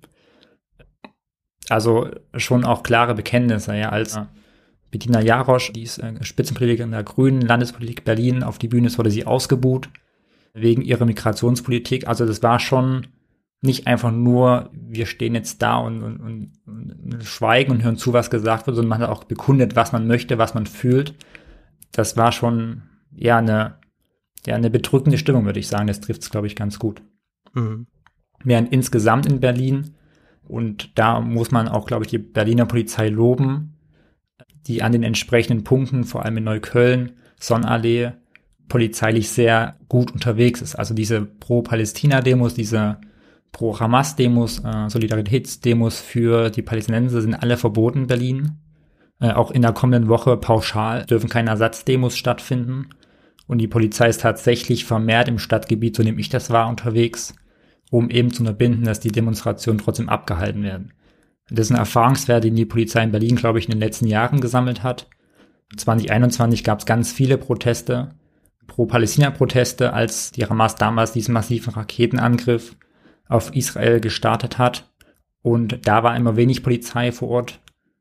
Also schon auch klare Bekenntnisse, ja, als Bettina Jarosch, die ist Spitzenpolitikerin der Grünen, Landespolitik Berlin, auf die Bühne ist, wurde sie ausgebuht wegen ihrer Migrationspolitik. Also das war schon nicht einfach nur, wir stehen jetzt da und schweigen und hören zu, was gesagt wird, sondern man hat auch bekundet, was man möchte, was man fühlt. Das war schon eine bedrückende Stimmung, würde ich sagen. Das trifft es, glaube ich, ganz gut. Mhm. Während insgesamt in Berlin, und da muss man auch, glaube ich, die Berliner Polizei loben, die an den entsprechenden Punkten, vor allem in Neukölln, Sonnenallee, polizeilich sehr gut unterwegs ist. Also diese Pro-Palästina-Demos, diese Pro-Hamas-Demos, Solidaritätsdemos für die Palästinenser sind alle verboten in Berlin. Auch in der kommenden Woche pauschal dürfen keine Ersatzdemos stattfinden. Und die Polizei ist tatsächlich vermehrt im Stadtgebiet, so nehme ich das wahr, unterwegs, um eben zu unterbinden, dass die Demonstrationen trotzdem abgehalten werden. Das ist ein Erfahrungswert, den die Polizei in Berlin, glaube ich, in den letzten Jahren gesammelt hat. 2021 gab es ganz viele Proteste, Pro-Palästina-Proteste, als die Hamas damals diesen massiven Raketenangriff auf Israel gestartet hat. Und da war immer wenig Polizei vor Ort,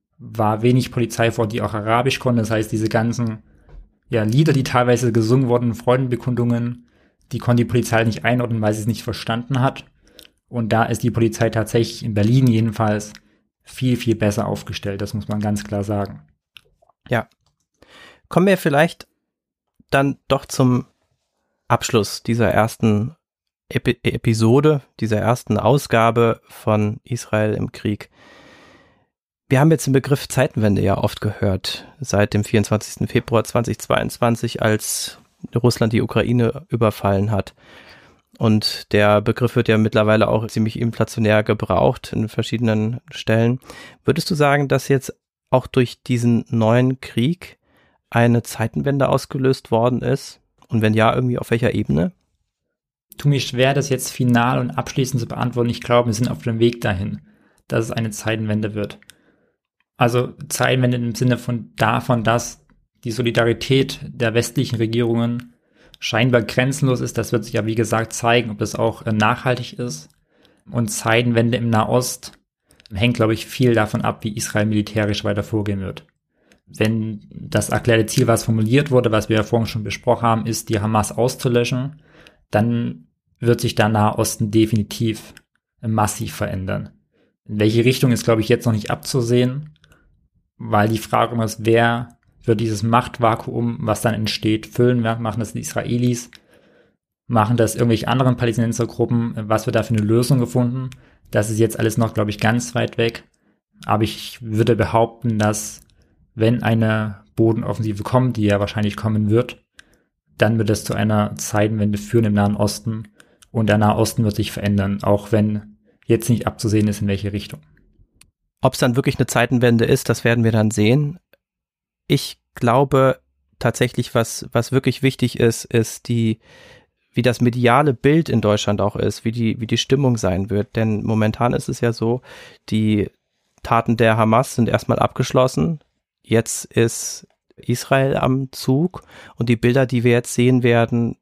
die auch Arabisch konnte. Das heißt, diese ganzen Lieder, die teilweise gesungen wurden, Freudenbekundungen, die konnte die Polizei nicht einordnen, weil sie es nicht verstanden hat. Und da ist die Polizei tatsächlich in Berlin jedenfalls viel, viel besser aufgestellt. Das muss man ganz klar sagen. Ja. Kommen wir vielleicht dann doch zum Abschluss dieser ersten Episode, dieser ersten Ausgabe von Israel im Krieg. Wir haben jetzt den Begriff Zeitenwende ja oft gehört, seit dem 24. Februar 2022, als Russland die Ukraine überfallen hat. Und der Begriff wird ja mittlerweile auch ziemlich inflationär gebraucht in verschiedenen Stellen. Würdest du sagen, dass jetzt auch durch diesen neuen Krieg eine Zeitenwende ausgelöst worden ist? Und wenn ja, irgendwie auf welcher Ebene? Tu mir schwer, das jetzt final und abschließend zu beantworten. Ich glaube, wir sind auf dem Weg dahin, dass es eine Zeitenwende wird. Also Zeitenwende im Sinne davon, dass die Solidarität der westlichen Regierungen scheinbar grenzenlos ist. Das wird sich ja, wie gesagt, zeigen, ob das auch nachhaltig ist. Und Zeitenwende im Nahost hängt, glaube ich, viel davon ab, wie Israel militärisch weiter vorgehen wird. Wenn das erklärte Ziel, was formuliert wurde, was wir ja vorhin schon besprochen haben, ist, die Hamas auszulöschen, dann wird sich der Nahe Osten definitiv massiv verändern. In welche Richtung ist, glaube ich, jetzt noch nicht abzusehen, weil die Frage immer ist, wer wird dieses Machtvakuum, was dann entsteht, füllen? Machen das die Israelis? Machen das irgendwelche anderen Palästinensergruppen? Was wird da für eine Lösung gefunden? Das ist jetzt alles noch, glaube ich, ganz weit weg. Aber ich würde behaupten, dass wenn eine Bodenoffensive kommt, die ja wahrscheinlich kommen wird, dann wird es zu einer Zeitenwende führen im Nahen Osten. Und der Nahe Osten wird sich verändern, auch wenn jetzt nicht abzusehen ist, in welche Richtung. Ob es dann wirklich eine Zeitenwende ist, das werden wir dann sehen. Ich glaube tatsächlich, was wirklich wichtig ist wie das mediale Bild in Deutschland auch ist, wie die Stimmung sein wird. Denn momentan ist es ja so, die Taten der Hamas sind erstmal abgeschlossen. Jetzt ist Israel am Zug und die Bilder, die wir jetzt sehen werden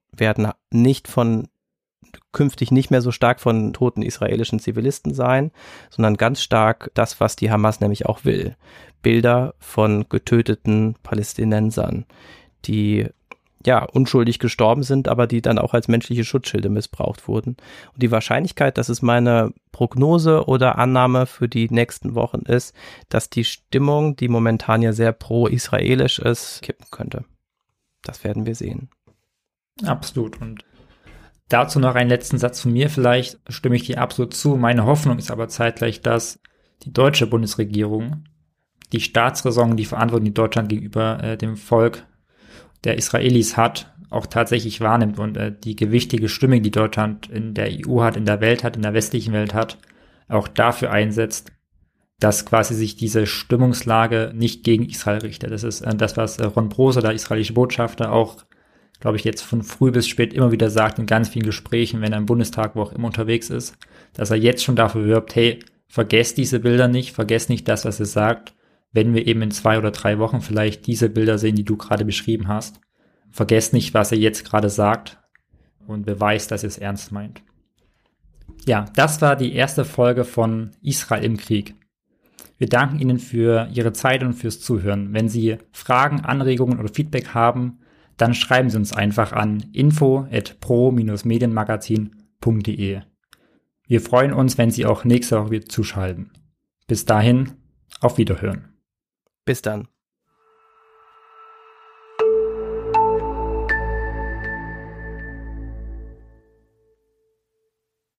künftig nicht mehr so stark von toten israelischen Zivilisten sein, sondern ganz stark das, was die Hamas nämlich auch will. Bilder von getöteten Palästinensern, die ja unschuldig gestorben sind, aber die dann auch als menschliche Schutzschilde missbraucht wurden. Und die Wahrscheinlichkeit, das ist meine Prognose oder Annahme für die nächsten Wochen, ist, dass die Stimmung, die momentan ja sehr pro-israelisch ist, kippen könnte. Das werden wir sehen. Absolut. Und dazu noch einen letzten Satz von mir. Vielleicht stimme ich dir absolut zu. Meine Hoffnung ist aber zeitgleich, dass die deutsche Bundesregierung die Staatsräson, die Verantwortung, die Deutschland gegenüber dem Volk der Israelis hat, auch tatsächlich wahrnimmt und die gewichtige Stimme, die Deutschland in der EU hat, in der Welt hat, in der westlichen Welt hat, auch dafür einsetzt, dass quasi sich diese Stimmungslage nicht gegen Israel richtet. Das ist das, was Ron Broser, der israelische Botschafter, auch, glaube ich, jetzt von früh bis spät immer wieder sagt in ganz vielen Gesprächen, wenn er im Bundestag, wo auch immer unterwegs ist, dass er jetzt schon dafür wirbt, hey, vergesst diese Bilder nicht, vergesst nicht das, was ihr sagt. wenn wir eben in 2 oder 3 Wochen vielleicht diese Bilder sehen, die du gerade beschrieben hast. Vergesst nicht, was ihr jetzt gerade sagt und beweist, dass ihr es ernst meint. Ja, das war die erste Folge von Israel im Krieg. Wir danken Ihnen für Ihre Zeit und fürs Zuhören. Wenn Sie Fragen, Anregungen oder Feedback haben, dann schreiben Sie uns einfach an info@pro-medienmagazin.de. Wir freuen uns, wenn Sie auch nächste Woche wieder zuschalten. Bis dahin, auf Wiederhören. Bis dann.